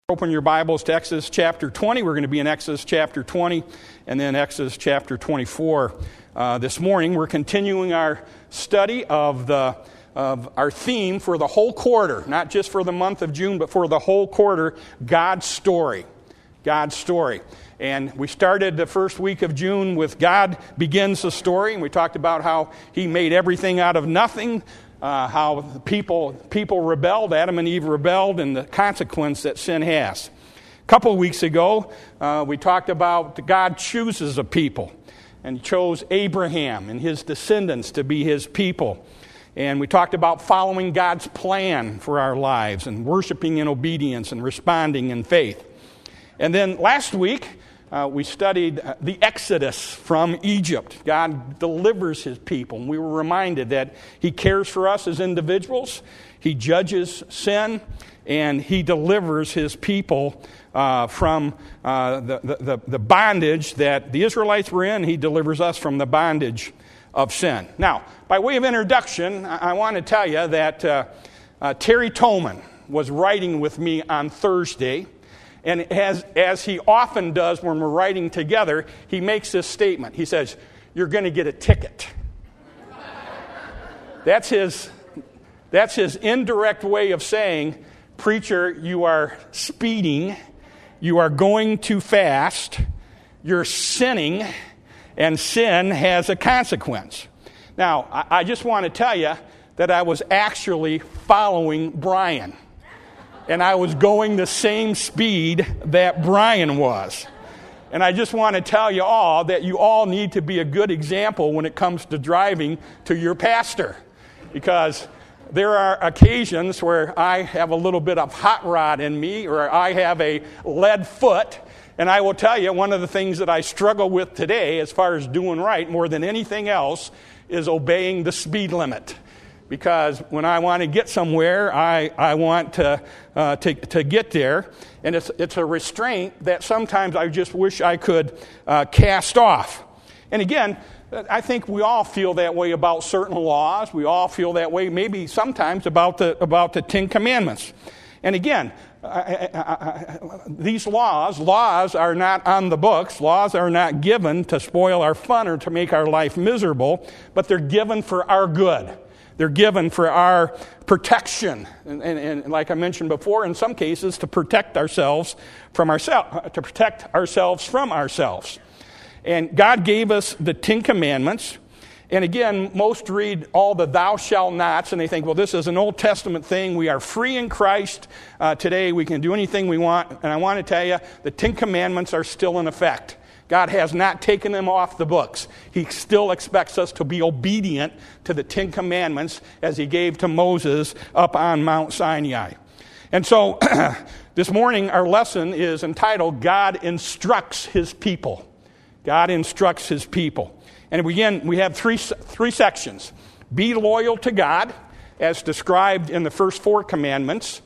Open your Bibles to Exodus chapter 20. We're going to be in Exodus chapter 20 and then Exodus chapter 24 this morning. We're continuing our study of our theme for the whole quarter, not just for the month of June, but for the whole quarter, God's story. God's story. And we started the first week of June with God begins the story, and we talked about how He made everything out of nothing. How people rebelled, Adam and Eve rebelled, and the consequence that sin has. A couple of weeks ago, we talked about God chooses a people, and He chose Abraham and his descendants to be His people. And we talked about following God's plan for our lives and worshiping in obedience and responding in faith. And then last week, we studied the Exodus from Egypt. God delivers His people. And we were reminded that He cares for us as individuals. He judges sin. And He delivers His people from the bondage that the Israelites were in. He delivers us from the bondage of sin. Now, by way of introduction, I want to tell you that Terry Tolman was writing with me on Thursday. And as he often does when we're writing together, he makes this statement. He says, "You're going to get a ticket." That's his indirect way of saying, "Preacher, you are speeding, you are going too fast, you're sinning, and sin has a consequence." Now, I just want to tell you that I was actually following Brian. And I was going the same speed that Brian was. And I just want to tell you all that you all need to be a good example when it comes to driving to your pastor. Because there are occasions where I have a little bit of hot rod in me, or I have a lead foot. And I will tell you, one of the things that I struggle with today, as far as doing right, more than anything else, is obeying the speed limit. Because when I want to get somewhere, I want to get there, and it's a restraint that sometimes I just wish I could cast off. And again, I think we all feel that way about certain laws. We all feel that way, maybe sometimes about the Ten Commandments. And again, these laws are not on the books. Laws are not given to spoil our fun or to make our life miserable, but they're given for our good. They're given for our protection, and like I mentioned before, in some cases to protect ourselves from ourselves. And God gave us the Ten Commandments. And again, most read all the thou shalt nots, and they think, well, this is an Old Testament thing. We are free in Christ. Today we can do anything we want. And I want to tell you, the Ten Commandments are still in effect. God has not taken them off the books. He still expects us to be obedient to the Ten Commandments as He gave to Moses up on Mount Sinai. And so this morning our lesson is entitled, God Instructs His People. God instructs His people. And again, we have three sections. Be loyal to God, as described in the first 4 commandments.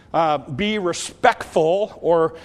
Be respectful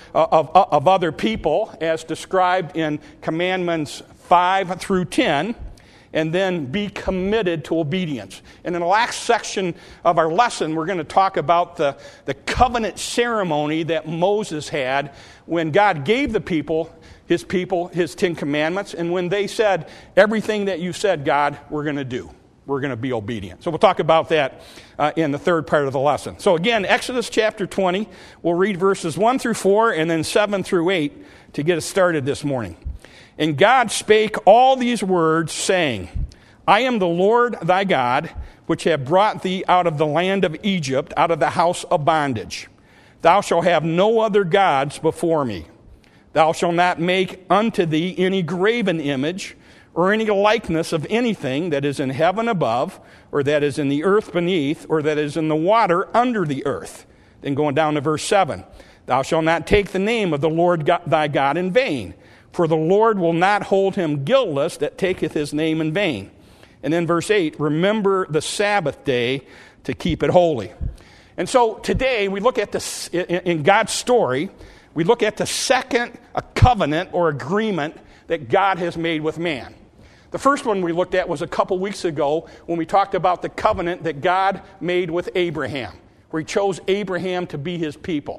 of other people, as described in Commandments 5 through 10, and then be committed to obedience. And in the last section of our lesson, we're going to talk about the covenant ceremony that Moses had when God gave the people, His 10 commandments, and when they said, everything that you said, God, we're going to do. We're going to be obedient. So we'll talk about that in the third part of the lesson. So again, Exodus chapter 20, we'll read verses 1 through 4 and then 7 through 8 to get us started this morning. And God spake all these words, saying, I am the Lord thy God, which have brought thee out of the land of Egypt, out of the house of bondage. Thou shalt have no other gods before me. Thou shalt not make unto thee any graven image, or any likeness of anything that is in heaven above, or that is in the earth beneath, or that is in the water under the earth. Then going down to verse 7, thou shalt not take the name of the Lord thy God in vain, for the Lord will not hold him guiltless that taketh his name in vain. And then verse 8, remember the Sabbath day to keep it holy. And so today we look at this in God's story, we look at the second covenant or agreement that God has made with man. The first one we looked at was a couple weeks ago when we talked about the covenant that God made with Abraham, where He chose Abraham to be His people.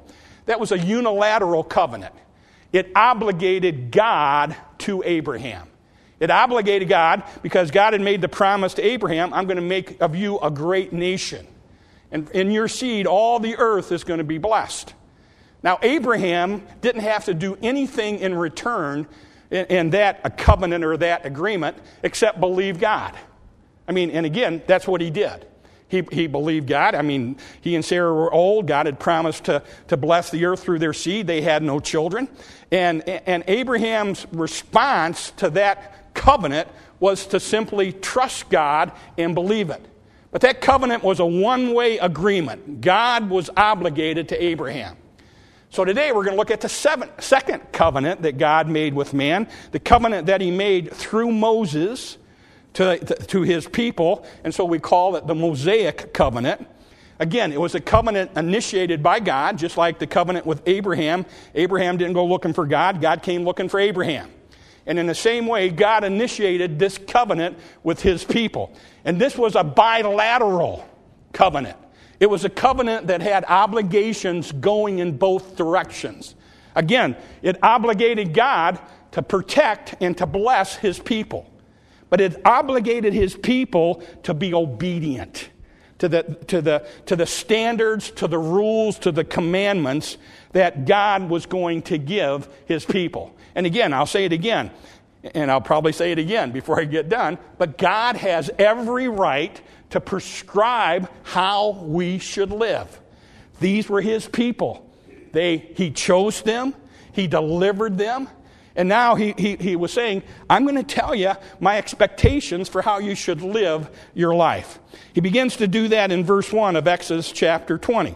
that was a unilateral covenant. It obligated God to Abraham. It obligated God because God had made the promise to Abraham, I'm going to make of you a great nation. And in your seed, all the earth is going to be blessed. Now, Abraham didn't have to do anything in return in that a covenant or that agreement except believe God. I mean, and again, that's what he did. He believed God. I mean, he and Sarah were old. God had promised to bless the earth through their seed. They had no children. And Abraham's response to that covenant was to simply trust God and believe it. But that covenant was a one-way agreement. God was obligated to Abraham. So today we're going to look at the second covenant that God made with man, the covenant that he made through Moses to his people, and so we call it the Mosaic covenant. Again, it was a covenant initiated by God, just like the covenant with Abraham. Abraham didn't go looking for God. God came looking for Abraham. And in the same way, God initiated this covenant with his people. And this was a bilateral covenant. It was a covenant that had obligations going in both directions. Again, it obligated God to protect and to bless his people. But it obligated his people to be obedient to the standards, to the rules, to the commandments that God was going to give his people. And again, I'll say it again, and I'll probably say it again before I get done, but God has every right to prescribe how we should live. These were his people. He chose them. He delivered them. And now he was saying, I'm going to tell you my expectations for how you should live your life. He begins to do that in verse 1 of Exodus chapter 20.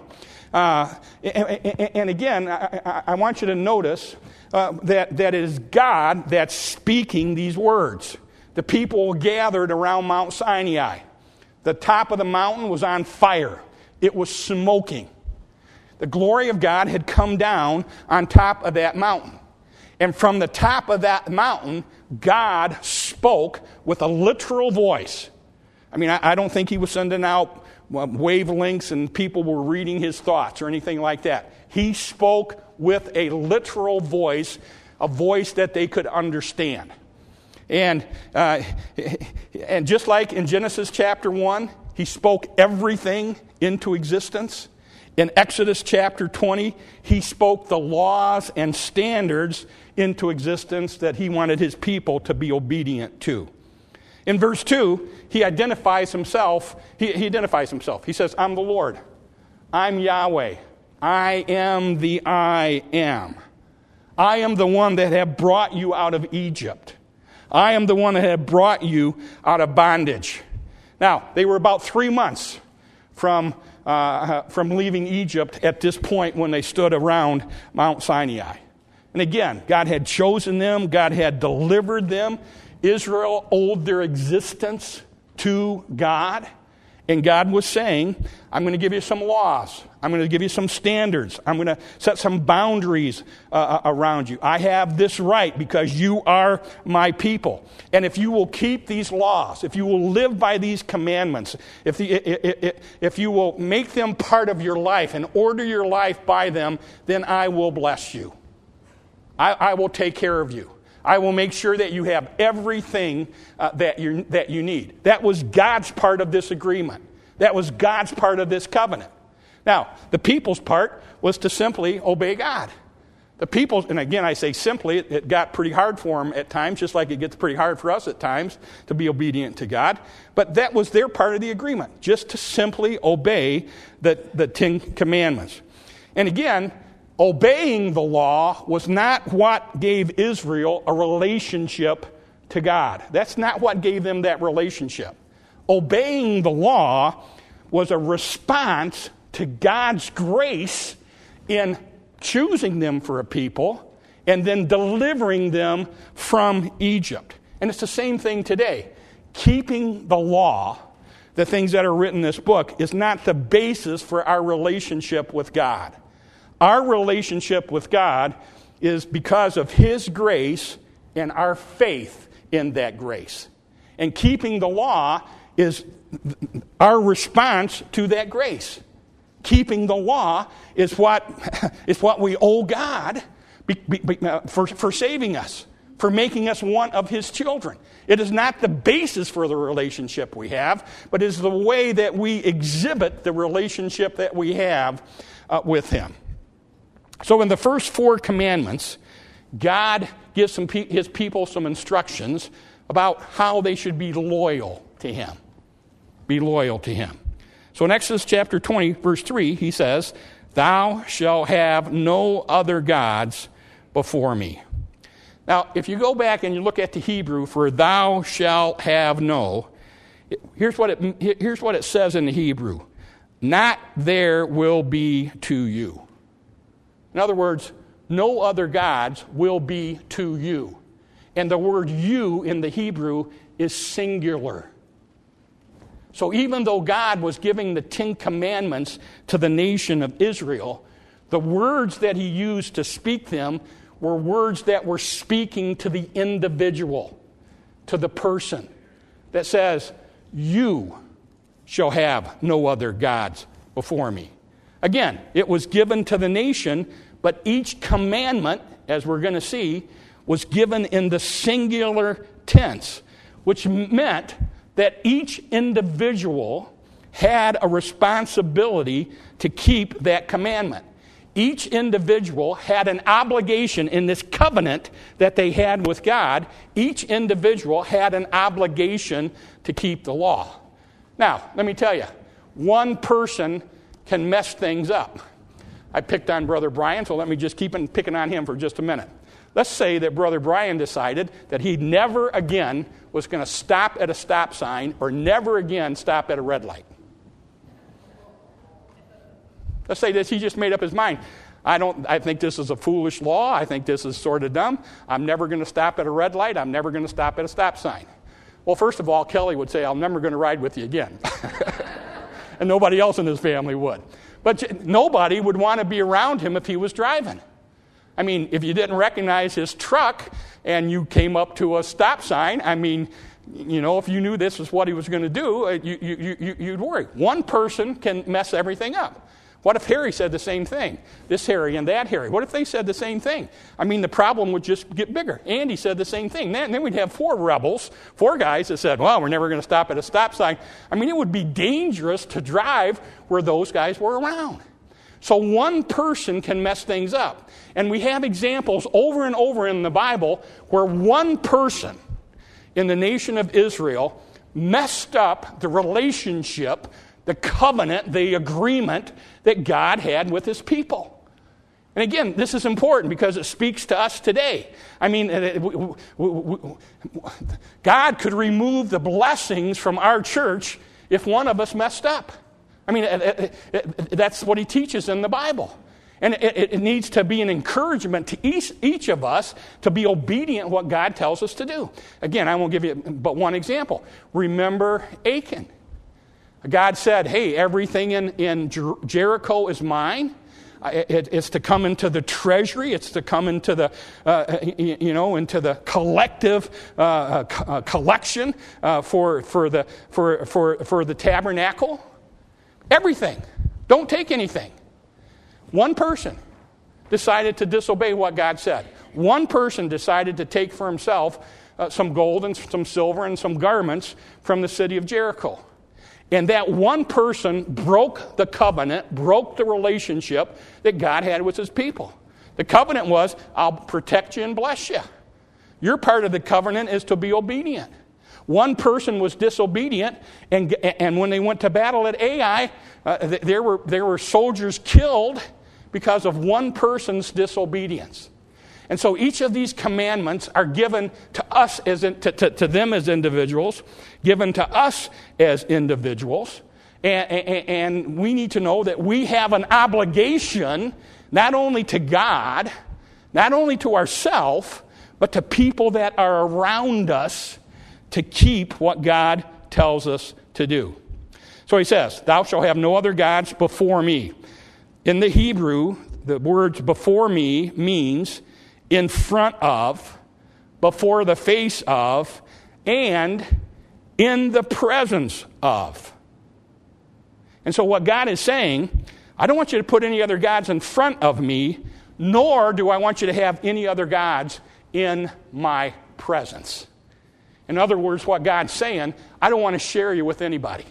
And again, I want you to notice that it is God that's speaking these words. The people gathered around Mount Sinai. The top of the mountain was on fire. It was smoking. The glory of God had come down on top of that mountain. And from the top of that mountain, God spoke with a literal voice. I mean, I don't think he was sending out wavelengths and people were reading his thoughts or anything like that. He spoke with a literal voice, a voice that they could understand. And just like in Genesis chapter 1, he spoke everything into existence. In Exodus chapter 20, he spoke the laws and standards into existence that he wanted his people to be obedient to. In verse 2, he identifies himself. He identifies himself. He says, I'm the Lord. I'm Yahweh. I am the I am. I am the one that have brought you out of Egypt. I am the one that have brought you out of bondage. Now, they were about 3 months from leaving Egypt at this point when they stood around Mount Sinai. And again, God had chosen them. God had delivered them. Israel owed their existence to God. And God was saying, I'm going to give you some laws. I'm going to give you some standards. I'm going to set some boundaries around you. I have this right because you are my people. And if you will keep these laws, if you will live by these commandments, if you will make them part of your life and order your life by them, then I will bless you. I will take care of you. I will make sure that you have everything that you need. That was God's part of this agreement. That was God's part of this covenant. Now, the people's part was to simply obey God. The people, and again I say simply, it got pretty hard for them at times, just like it gets pretty hard for us at times to be obedient to God. But that was their part of the agreement, just to simply obey the Ten Commandments. And again, obeying the law was not what gave Israel a relationship to God. That's not what gave them that relationship. Obeying the law was a response to God's grace in choosing them for a people and then delivering them from Egypt. And it's the same thing today. Keeping the law, the things that are written in this book, is not the basis for our relationship with God. Our relationship with God is because of His grace and our faith in that grace. And keeping the law is our response to that grace. Keeping the law is what we owe God for saving us, for making us one of his children. It is not the basis for the relationship we have, but it is the way that we exhibit the relationship that we have with him. So in the first 4 commandments, God gives his people some instructions about how they should be loyal to him. Be loyal to him. So in Exodus chapter 20, verse 3, he says, "Thou shalt have no other gods before me." Now, if you go back and you look at the Hebrew for "thou shalt have no," here's what it says in the Hebrew. "Not there will be to you." In other words, no other gods will be to you. And the word "you" in the Hebrew is singular. So even though God was giving the 10 commandments to the nation of Israel, the words that he used to speak them were words that were speaking to the individual, to the person, that says, "You shall have no other gods before me." Again, it was given to the nation, but each commandment, as we're going to see, was given in the singular tense, which meant that each individual had a responsibility to keep that commandment. Each individual had an obligation in this covenant that they had with God. Each individual had an obligation to keep the law. Now, let me tell you, one person can mess things up. I picked on Brother Brian, so let me just keep picking on him for just a minute. Let's say that Brother Brian decided that he never again was going to stop at a stop sign or never again stop at a red light. Let's say that he just made up his mind. I think this is a foolish law. I think this is sort of dumb. I'm never going to stop at a red light. I'm never going to stop at a stop sign. Well, first of all, Kelly would say, "I'm never going to ride with you again." And nobody else in his family would. But nobody would want to be around him if he was driving. I mean, if you didn't recognize his truck and you came up to a stop sign, I mean, you know, if you knew this was what he was going to do, you'd worry. One person can mess everything up. What if Harry said the same thing? This Harry and that Harry. What if they said the same thing? I mean, the problem would just get bigger. Andy said the same thing. Then we'd have 4 rebels, 4 guys that said, "Well, we're never going to stop at a stop sign." I mean, it would be dangerous to drive where those guys were around. So one person can mess things up. And we have examples over and over in the Bible where one person in the nation of Israel messed up the relationship, the covenant, the agreement that God had with his people. And again, this is important because it speaks to us today. I mean, God could remove the blessings from our church if one of us messed up. I mean, that's what he teaches in the Bible. And it needs to be an encouragement to each of us to be obedient what God tells us to do. Again, I won't give you but one example. Remember Achan. God said, "Hey, everything in Jericho is mine. It's to come into the treasury. It's to come into the, into the collective collection for the tabernacle. Everything. Don't take anything." One person decided to disobey what God said. One person decided to take for himself some gold and some silver and some garments from the city of Jericho. And that one person broke the covenant, broke the relationship that God had with his people. The covenant was, "I'll protect you and bless you." Your part of the covenant is to be obedient. One person was disobedient, and when they went to battle at Ai, there were soldiers killed because of one person's disobedience. And so each of these commandments are given to us to them as individuals, given to us as individuals, and we need to know that we have an obligation not only to God, not only to ourselves, but to people that are around us to keep what God tells us to do. So he says, "Thou shalt have no other gods before me." In the Hebrew, the words "before me" means in front of, before the face of, and in the presence of. And so what God is saying, I don't want you to put any other gods in front of me, nor do I want you to have any other gods in my presence. In other words, what God's saying, I don't want to share you with anybody.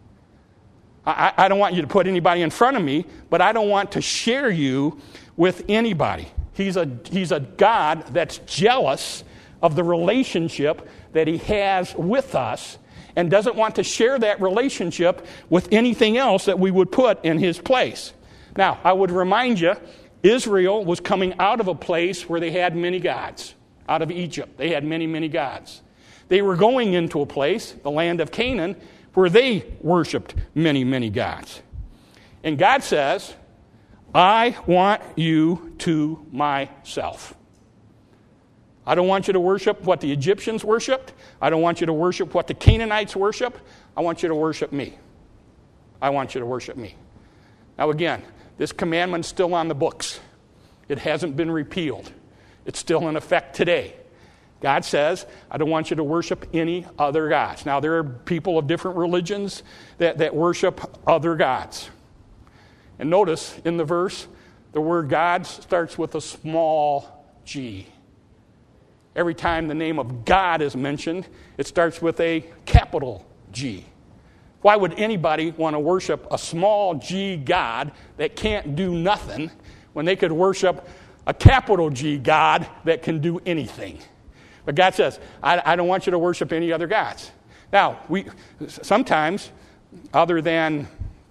I don't want you to put anybody in front of me, but I don't want to share you with anybody. He's a God that's jealous of the relationship that he has with us and doesn't want to share that relationship with anything else that we would put in his place. Now, I would remind you, Israel was coming out of a place where they had many gods. Out of Egypt, they had many, many gods. They were going into a place, the land of Canaan, where they worshiped many, many gods. And God says, I want you to myself. I don't want you to worship what the Egyptians worshiped. I don't want you to worship what the Canaanites worship. I want you to worship me. I want you to worship me. Now again, this commandment's still on the books. It hasn't been repealed. It's still in effect today. God says, I don't want you to worship any other gods. Now, there are people of different religions that worship other gods. And notice in the verse, the word God starts with a small g. Every time the name of God is mentioned, it starts with a capital G. Why would anybody want to worship a small g God that can't do nothing when they could worship a capital G God that can do anything? But God says, I don't want you to worship any other gods. Now, we sometimes, other than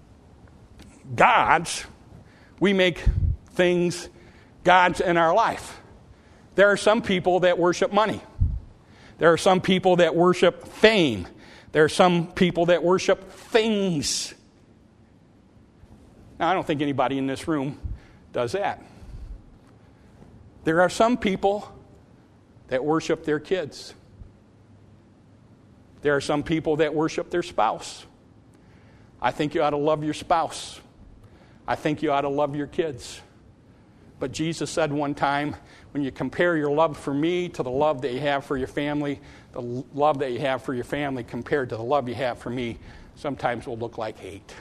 gods, we make things gods in our life. There are some people that worship money. There are some people that worship fame. There are some people that worship things. Now, I don't think anybody in this room does that. There are some people that worship their kids. There are some people that worship their spouse. I think you ought to love your spouse. I think you ought to love your kids. But Jesus said one time, when you compare your love for me to the love that you have for your family, the love that you have for your family compared to the love you have for me sometimes will look like hate.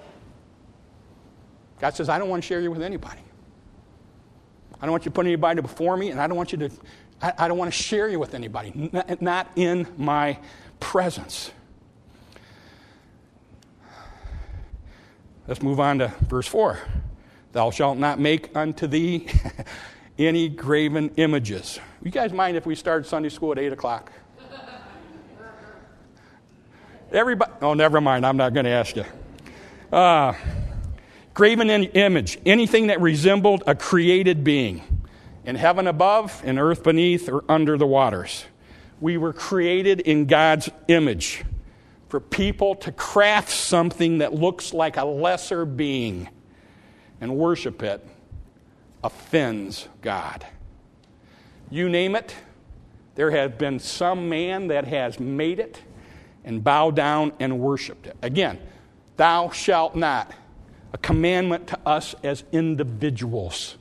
God says, I don't want to share you with anybody. I don't want you to put anybody before me, and I don't want to share you with anybody, not in my presence. Let's move on to verse 4. Thou shalt not make unto thee any graven images. You guys mind if we start Sunday school at 8 o'clock? Everybody, oh, never mind. I'm not going to ask you. Graven image, anything that resembled a created being in heaven above, in earth beneath, or under the waters. We were created in God's image for people to craft something that looks like a lesser being and worship it offends God. You name it, there has been some man that has made it and bowed down and worshiped it. Again, thou shalt not, a commandment to us as individuals.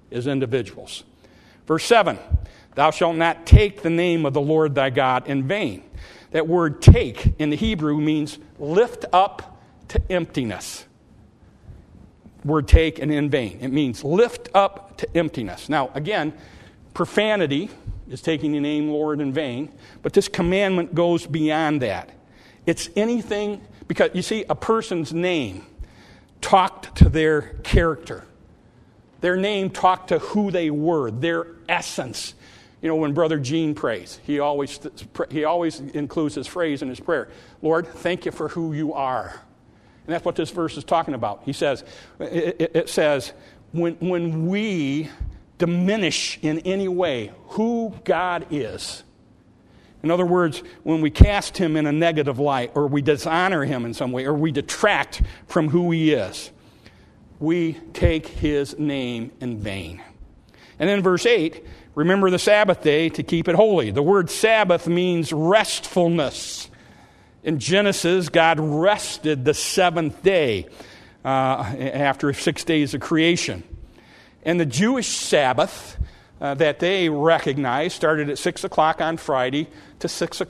Verse 7, thou shalt not take the name of the Lord thy God in vain. That word take in the Hebrew means lift up to emptiness. Word take and in vain. It means lift up to emptiness. Now, again, profanity is taking the name Lord in vain, but this commandment goes beyond that. It's anything, because you see, a person's name talked to their character. Their name talked to who they were, their essence. You know, when Brother Gene prays, he always includes this phrase in his prayer, Lord, thank you for who you are. And that's what this verse is talking about. He says, it says, when we diminish in any way who God is, in other words, when we cast him in a negative light, or we dishonor him in some way, or we detract from who he is, we take his name in vain. And then verse 8, remember the Sabbath day to keep it holy. The word Sabbath means restfulness. In Genesis, God rested the seventh day after 6 days of creation. And the Jewish Sabbath that they recognized started at 6 o'clock on Friday to 6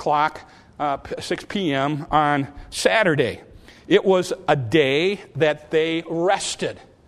p.m. on Saturday. It was a day that they rested.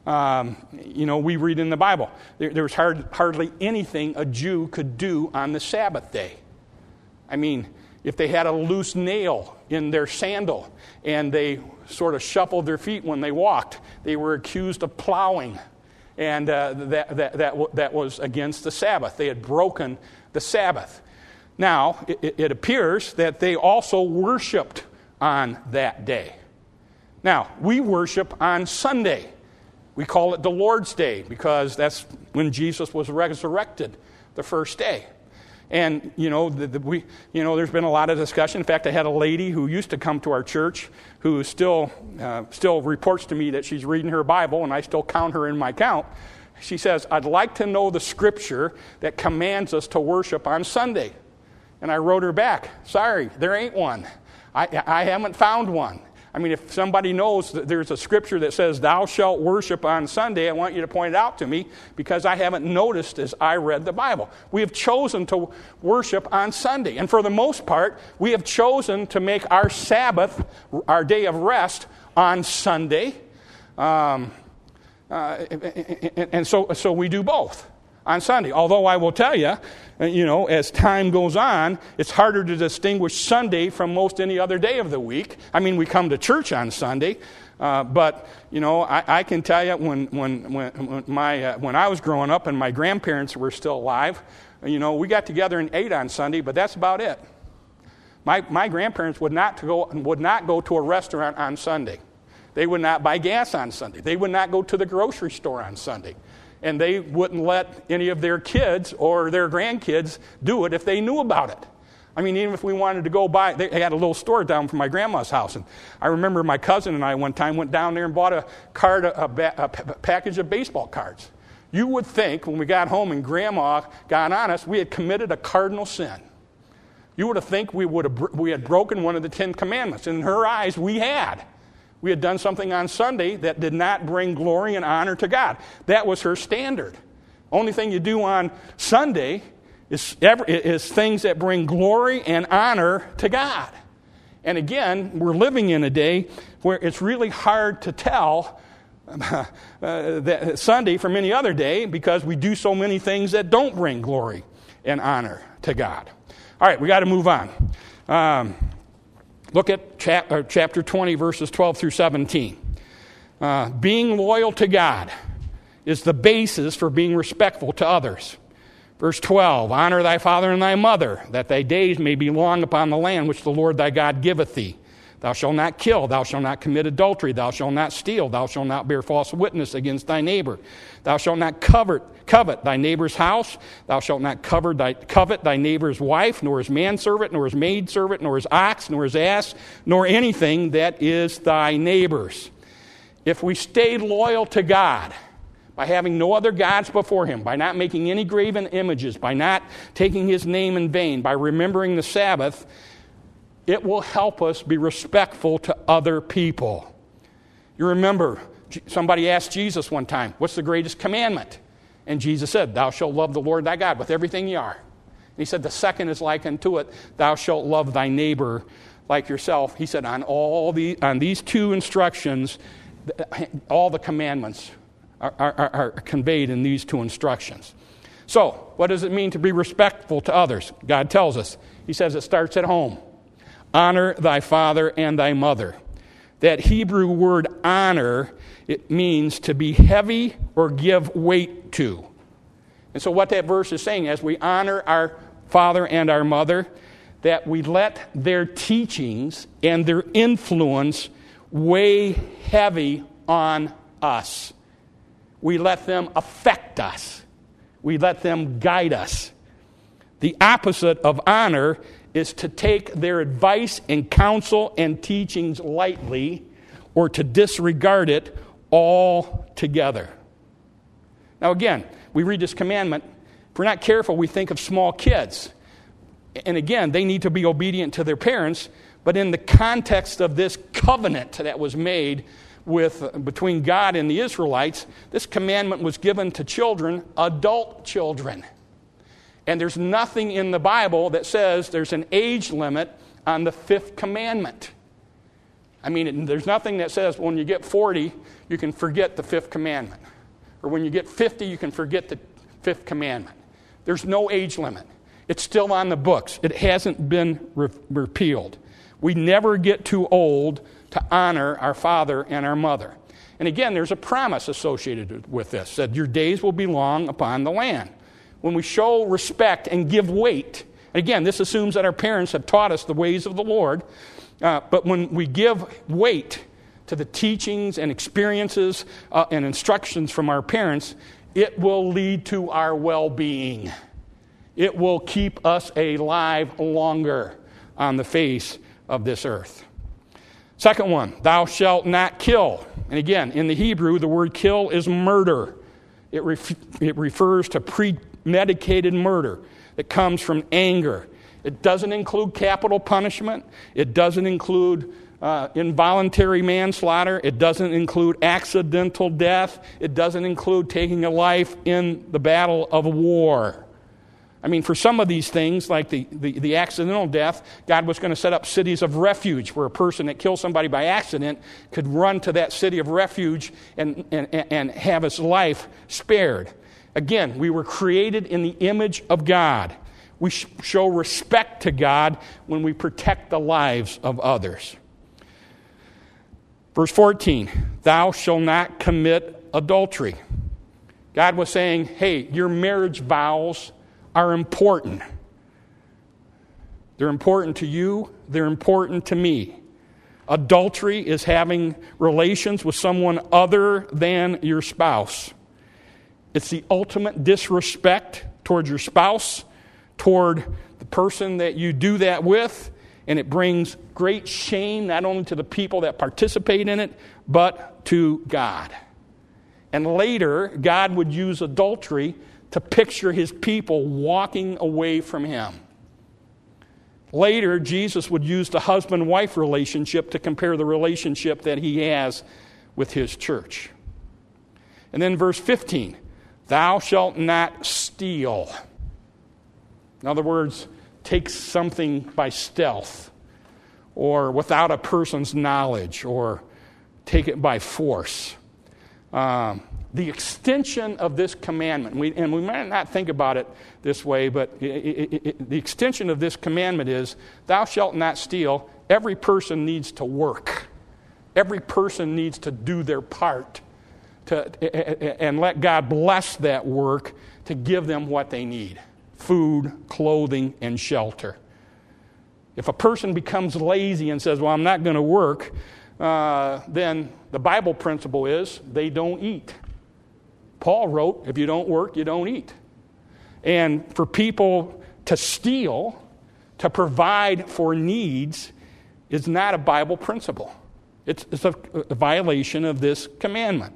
We read in the Bible, there was hardly anything a Jew could do on the Sabbath day. I mean, if they had a loose nail in their sandal and they sort of shuffled their feet when they walked, they were accused of plowing. And that was against the Sabbath. They had broken the Sabbath. Now, it appears that they also worshiped on that day. Now, we worship on Sunday. We call it the Lord's Day because that's when Jesus was resurrected, the first day. And, there's been a lot of discussion. In fact, I had a lady who used to come to our church who still reports to me that she's reading her Bible, and I still count her in my count. She says, I'd like to know the scripture that commands us to worship on Sunday. And I wrote her back, sorry, there ain't one. I haven't found one. I mean, if somebody knows that there's a scripture that says, thou shalt worship on Sunday, I want you to point it out to me because I haven't noticed as I read the Bible. We have chosen to worship on Sunday. And for the most part, we have chosen to make our Sabbath, our day of rest, on Sunday. And so we do both on Sunday. Although I will tell you, as time goes on, it's harder to distinguish Sunday from most any other day of the week. I mean, we come to church on Sunday, but I can tell you when I was growing up and my grandparents were still alive, we got together and ate on Sunday, but that's about it. My grandparents would not go to a restaurant on Sunday. They would not buy gas on Sunday. They would not go to the grocery store on Sunday. And they wouldn't let any of their kids or their grandkids do it if they knew about it. I mean, even if we wanted to go buy, they had a little store down from my grandma's house. And I remember my cousin and I one time went down there and bought a package of baseball cards. You would think when we got home and Grandma got on us, we had committed a cardinal sin. You would have think we had broken one of the 10 Commandments. And in her eyes, we had. We had done something on Sunday that did not bring glory and honor to God. That was her standard. Only thing you do on Sunday is things that bring glory and honor to God. And again, we're living in a day where it's really hard to tell that Sunday from any other day because we do so many things that don't bring glory and honor to God. All right, we got to move on. Look at chapter 20, verses 12 through 17. Being loyal to God is the basis for being respectful to others. Verse 12, honor thy father and thy mother, that thy days may be long upon the land which the Lord thy God giveth thee. Thou shalt not kill, thou shalt not commit adultery, thou shalt not steal, thou shalt not bear false witness against thy neighbor. Thou shalt not covet thy neighbor's house, thou shalt not covet thy neighbor's wife, nor his manservant, nor his maidservant, nor his ox, nor his ass, nor anything that is thy neighbor's. If we stayed loyal to God, by having no other gods before him, by not making any graven images, by not taking his name in vain, by remembering the Sabbath, it will help us be respectful to other people. You remember, somebody asked Jesus one time, what's the greatest commandment? And Jesus said, thou shalt love the Lord thy God with everything you are. And he said, the second is like unto it, thou shalt love thy neighbor like yourself. He said, on these two instructions, all the commandments are conveyed in these two instructions. So, what does it mean to be respectful to others? God tells us. He says it starts at home. Honor thy father and thy mother. That Hebrew word honor, it means to be heavy or give weight to. And so what that verse is saying, as we honor our father and our mother, that we let their teachings and their influence weigh heavy on us. We let them affect us. We let them guide us. The opposite of honor is to take their advice and counsel and teachings lightly or to disregard it altogether. Now again, we read this commandment. If we're not careful, we think of small kids. And again, they need to be obedient to their parents, but in the context of this covenant that was made between God and the Israelites, this commandment was given to children, adult children. And there's nothing in the Bible that says there's an age limit on the fifth commandment. I mean, there's nothing that says when you get 40, you can forget the fifth commandment. Or when you get 50, you can forget the fifth commandment. There's no age limit. It's still on the books. It hasn't been repealed. We never get too old to honor our father and our mother. And again, there's a promise associated with this, that your days will be long upon the land. When we show respect and give weight, again, this assumes that our parents have taught us the ways of the Lord, but when we give weight to the teachings and experiences and instructions from our parents, it will lead to our well-being. It will keep us alive longer on the face of this earth. Second one, thou shalt not kill. And again, in the Hebrew, the word kill is murder. It refers to premeditated murder that comes from anger. It doesn't include capital punishment. It doesn't include involuntary manslaughter. It doesn't include accidental death. It doesn't include taking a life in the battle of war. I mean, for some of these things, like the accidental death, God was going to set up cities of refuge where a person that killed somebody by accident could run to that city of refuge and have his life spared. Again, we were created in the image of God. We show respect to God when we protect the lives of others. Verse 14, thou shalt not commit adultery. God was saying, hey, your marriage vows are important. They're important to you. They're important to me. Adultery is having relations with someone other than your spouse. It's the ultimate disrespect toward your spouse, toward the person that you do that with, and it brings great shame not only to the people that participate in it, but to God. And later, God would use adultery to picture his people walking away from him. Later, Jesus would use the husband-wife relationship to compare the relationship that he has with his church. And then verse 15, thou shalt not steal. In other words, take something by stealth or without a person's knowledge or take it by force. The extension of this commandment, and we might not think about it this way, but the extension of this commandment is, thou shalt not steal. Every person needs to work. Every person needs to do their part and let God bless that work to give them what they need: food, clothing, and shelter. If a person becomes lazy and says, well, I'm not going to work, then the Bible principle is they don't eat. Paul wrote, if you don't work, you don't eat. And for people to steal, to provide for needs, is not a Bible principle. It's a violation of this commandment.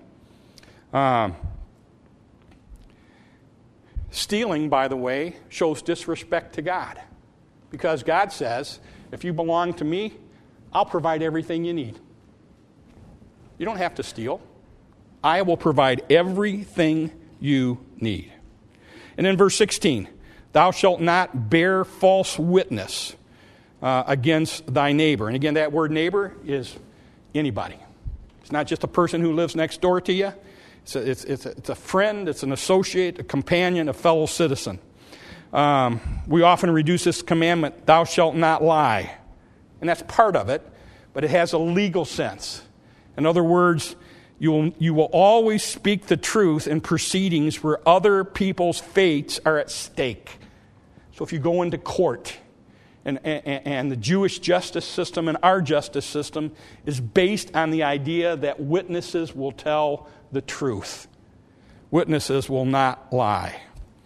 Stealing, by the way, shows disrespect to God. Because God says, if you belong to me, I'll provide everything you need. You don't have to steal. I will provide everything you need. And then verse 16, thou shalt not bear false witness against thy neighbor. And again, that word neighbor is anybody. It's not just a person who lives next door to you. It's a friend, it's an associate, a companion, a fellow citizen. We often reduce this commandment, thou shalt not lie. And that's part of it, but it has a legal sense. In other words, you will always speak the truth in proceedings where other people's fates are at stake. So if you go into court, and the Jewish justice system and our justice system is based on the idea that witnesses will tell the truth. Witnesses will not lie.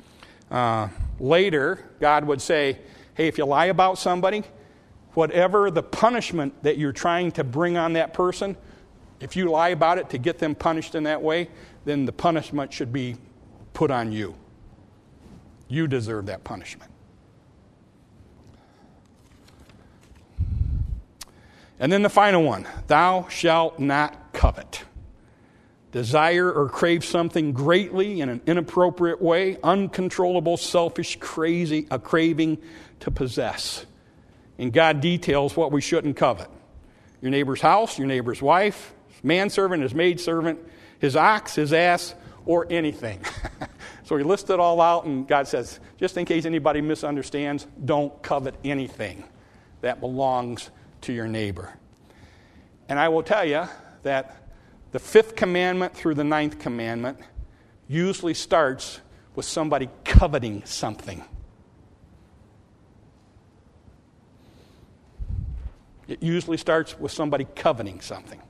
Later, God would say, hey, if you lie about somebody, whatever the punishment that you're trying to bring on that person, if you lie about it to get them punished in that way, then the punishment should be put on you. You deserve that punishment. And then the final one, thou shalt not covet. Desire or crave something greatly in an inappropriate way, uncontrollable, selfish, crazy, a craving to possess. And God details what we shouldn't covet. your neighbor's house, your neighbor's wife, his manservant, his maidservant, his ox, his ass, or anything. So he lists it all out, and God says, just in case anybody misunderstands, don't covet anything that belongs to your neighbor. And I will tell you that the 5th commandment through the 9th commandment usually starts with somebody coveting something. It usually starts with somebody coveting something.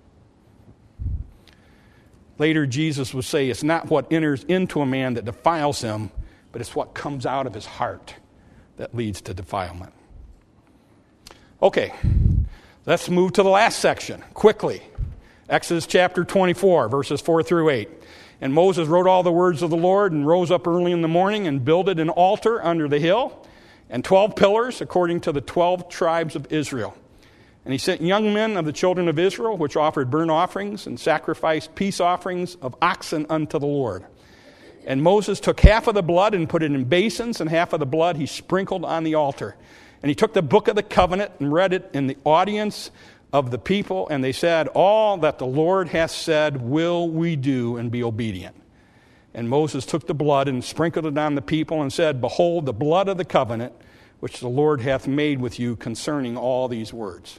Later, Jesus would say, it's not what enters into a man that defiles him, but it's what comes out of his heart that leads to defilement. Okay, let's move to the last section, quickly. Exodus chapter 24, verses 4 through 8. And Moses wrote all the words of the Lord and rose up early in the morning and builded an altar under the hill and 12 pillars according to the 12 tribes of Israel. And he sent young men of the children of Israel, which offered burnt offerings and sacrificed peace offerings of oxen unto the Lord. And Moses took half of the blood and put it in basins, and half of the blood he sprinkled on the altar. And he took the book of the covenant and read it in the audience of the people, and they said, all that the Lord hath said will we do, and be obedient. And Moses took the blood and sprinkled it on the people and said, behold, the blood of the covenant which the Lord hath made with you concerning all these words.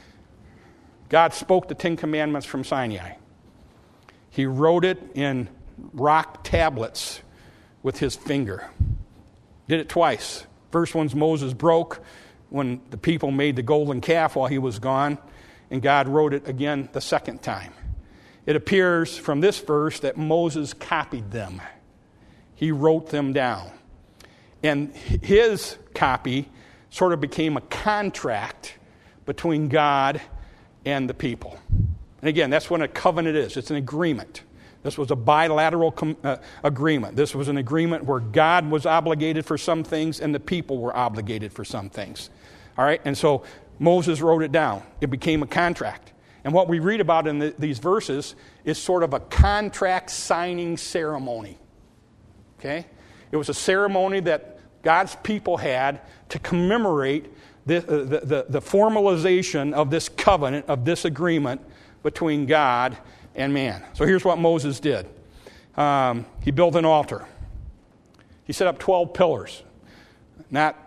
God spoke the 10 Commandments from Sinai. He wrote it in rock tablets with his finger. Did it twice. First one's Moses broke when the people made the golden calf while he was gone, and God wrote it again the second time. It appears from this verse that Moses copied them. He wrote them down. And his copy sort of became a contract between God and the people. And again, that's what a covenant is. It's an agreement. This was a bilateral agreement. This was an agreement where God was obligated for some things and the people were obligated for some things. All right? And so Moses wrote it down. It became a contract. And what we read about in these verses is sort of a contract signing ceremony. Okay? It was a ceremony that God's people had to commemorate the formalization of this covenant, of this agreement between God and man. So here's what Moses did. He built an altar. He set up 12 pillars. Not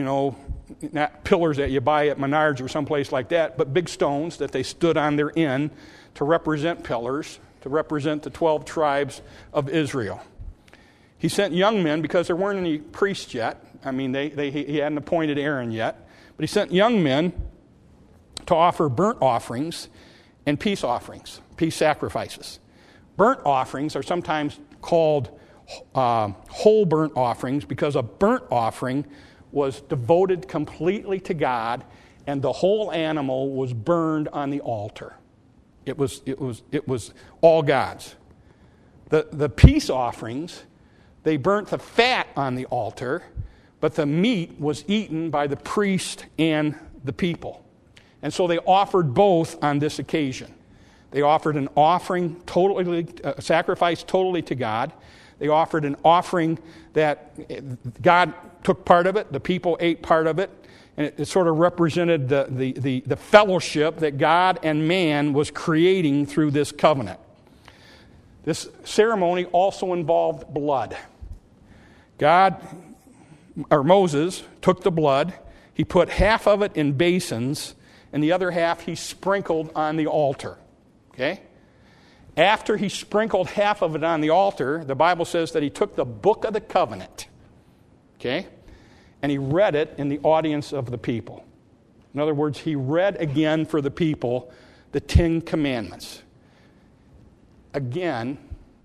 pillars that you buy at Menards or someplace like that, but big stones that they stood on their end to represent pillars, to represent the 12 tribes of Israel. He sent young men, because there weren't any priests yet. I mean, he hadn't appointed Aaron yet. But he sent young men to offer burnt offerings and peace offerings, peace sacrifices. Burnt offerings are sometimes called whole burnt offerings because a burnt offering was devoted completely to God, and the whole animal was burned on the altar. It was all God's. The peace offerings, they burnt the fat on the altar, but the meat was eaten by the priest and the people. And so they offered both on this occasion. They offered an offering sacrifice totally to God. They offered an offering that God took part of it, the people ate part of it, and it sort of represented the fellowship that God and man was creating through this covenant. This ceremony also involved blood. Moses took the blood, he put half of it in basins, and the other half he sprinkled on the altar. Okay? After he sprinkled half of it on the altar, the Bible says that he took the book of the covenant, okay, and he read it in the audience of the people. In other words, he read again for the people the 10 Commandments. An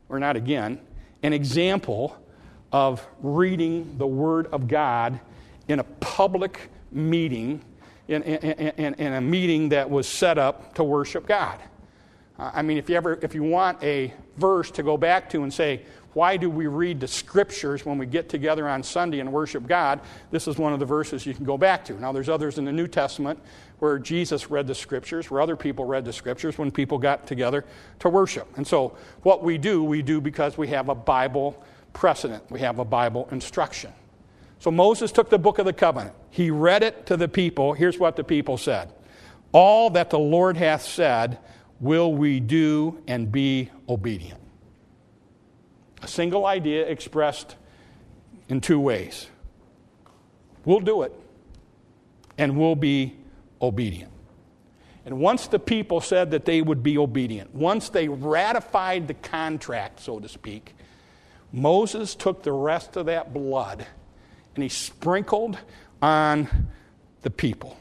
example of reading the Word of God in a public meeting, in a meeting that was set up to worship God. I mean, if you want a verse to go back to and say, why do we read the Scriptures when we get together on Sunday and worship God? This is one of the verses you can go back to. Now, there's others in the New Testament where Jesus read the Scriptures, where other people read the Scriptures when people got together to worship. And so what we do because we have a Bible precedent. We have a Bible instruction. So Moses took the book of the covenant. He read it to the people. Here's what the people said. All that the Lord hath said will we do and be obedient. A single idea expressed in two ways. We'll do it, and we'll be obedient. And once the people said that they would be obedient, once they ratified the contract, so to speak, Moses took the rest of that blood and he sprinkled on the people.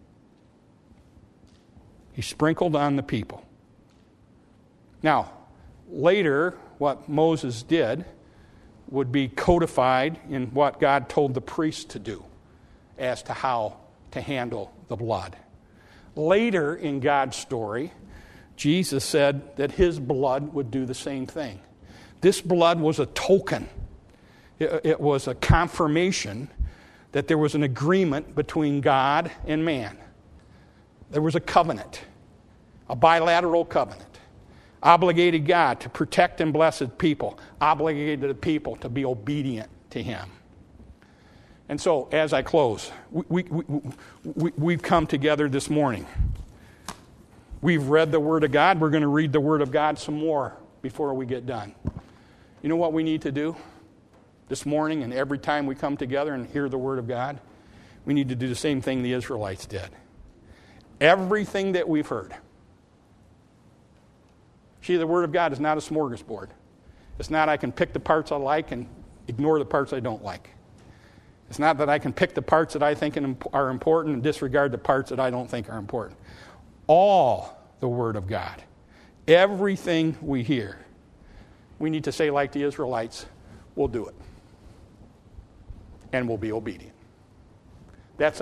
He sprinkled on the people. Now, later, what Moses did would be codified in what God told the priests to do as to how to handle the blood. Later in God's story, Jesus said that his blood would do the same thing. This blood was a token. It was a confirmation that there was an agreement between God and man. There was a covenant, a bilateral covenant. Obligated God to protect and bless his people. Obligated the people to be obedient to him. And so, as I close, we've come together this morning. We've read the Word of God. We're going to read the Word of God some more before we get done. You know what we need to do this morning and every time we come together and hear the Word of God? We need to do the same thing the Israelites did. Everything that we've heard. See, the Word of God is not a smorgasbord. It's not I can pick the parts I like and ignore the parts I don't like. It's not that I can pick the parts that I think are important and disregard the parts that I don't think are important. All the Word of God, everything we hear, we need to say like the Israelites, we'll do it. And we'll be obedient. That's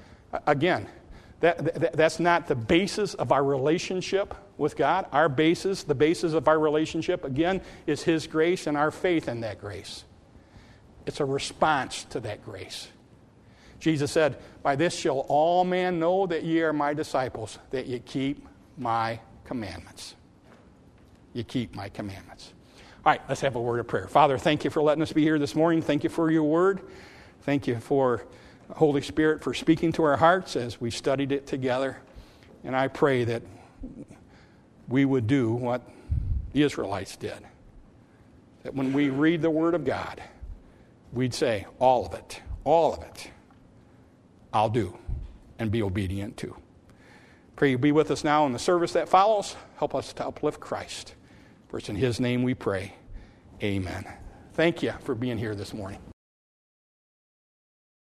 that's not the basis of our relationship with God. The basis of our relationship, again, is His grace and our faith in that grace. It's a response to that grace. Jesus said, by this shall all men know that ye are my disciples, that ye keep my commandments. You keep my commandments. All right, let's have a word of prayer. Father, thank you for letting us be here this morning. Thank you for your word. Thank you for Holy Spirit for speaking to our hearts as we studied it together. And I pray that we would do what the Israelites did. That when we read the Word of God, we'd say, all of it, I'll do and be obedient to. Pray you be with us now in the service that follows. Help us to uplift Christ. For it's in His name we pray. Amen. Thank you for being here this morning.